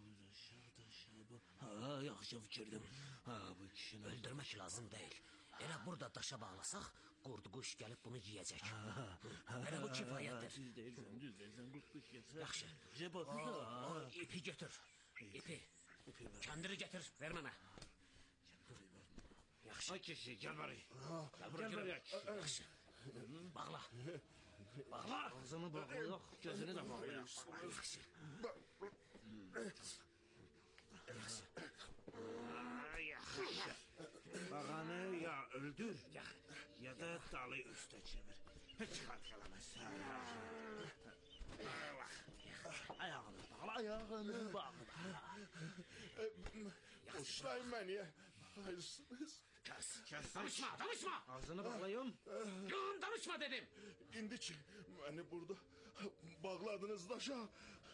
Yaxşı fikirdim. Bu kişini öldürmek lazım değil. Elə burada daşa bağlasaq, qurd kuş gelip bunu yiyecek. Elə bu kifayətdir. Düz deyirsən, qurd kuş yesə. Yaxşı. Bizə batır da. O ipi götür. İpi. Kəndiri getir, ver mənə. Yaxşı. Ay kişi, gel bari. Gel buraya. Yaxşı. Bağla. Ağzını bağlayaq, gözünü də bağlayaq. Yaxşı. Yaxşı. Bağanı ya öldür, ya da dalı üstə çevir. Heç xərcələməz. Ayağını bağla. Boşlayın beni. Hayırsınız. Kes. Danışma. Ağzını bağlayım. Danışma dedim. İndi ki beni burada bağladınız daşa.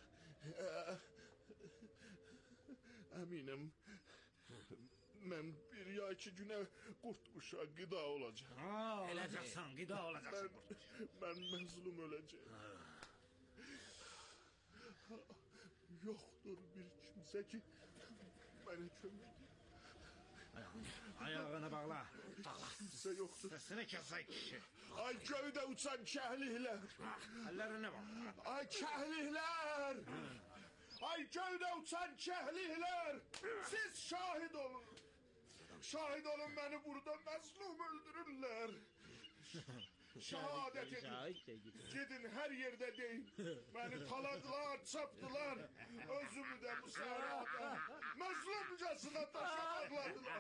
Eminim. Ben bir ya iki güne kurt kuşa gıda olacağım. Olacaksan, gıda olacaksın. Ben mezlum öleceğim. Yoktur bir kimse ki beni kömür. Ayağını bağla. Kimse yoktur. Sesini kesek kişi. Ay köyde uçan kehlikler. Ellerine bağla. Ay kehlikler. Ay köyde uçan kehlikler. Siz şahit olun. Şahit olun beni burada mezlum öldürürler. şehadet edin. Gidin her yerde deyin. Beni taladılar, çaptılar. Özümü de bu sırada mazlumcasına taşa bağladılar.